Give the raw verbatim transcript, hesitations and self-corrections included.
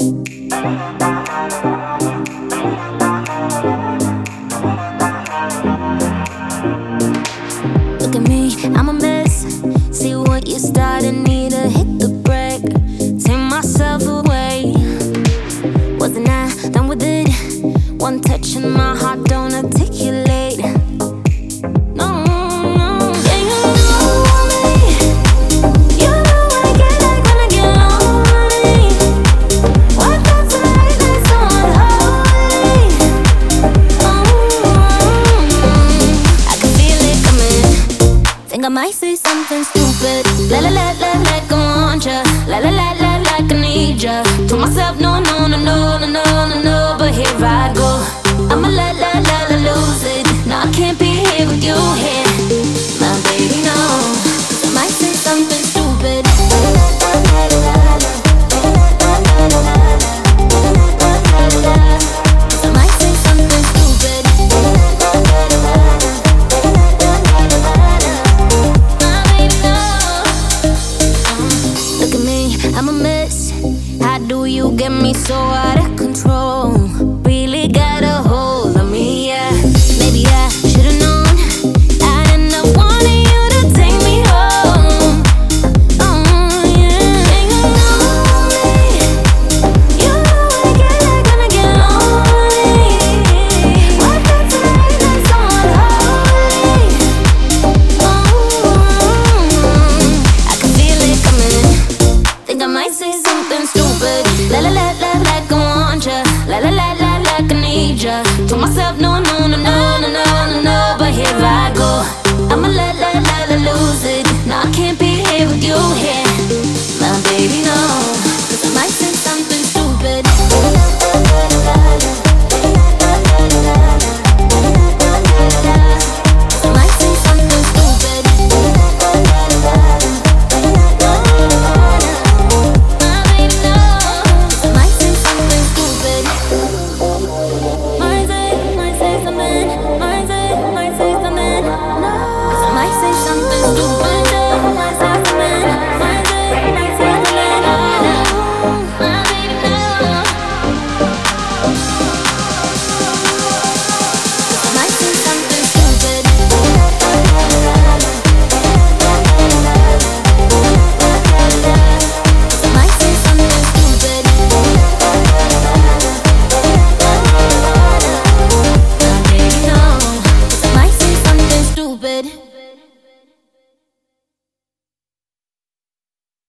Look at me, I'm a mess. See what you started, need to hit the brake. Take myself away. Wasn't I done with it? One touch and my heart don't articulate. No, no, yeah, you know me. You know what I get like when I get lonely. What thoughts are right next so unholy. Oh, I can feel it coming. Think I might say something stupid. La la la la like I want ya. La la la la like I need ya. Told myself no no no no no no no no, but here I go. I'ma la la la la lose it. No, I can't be here with you here, my baby, no. 'Cause I might say something stupid. I might say something stupid. My baby, no. Look at me, I'm a mess. How do you get me so out of control?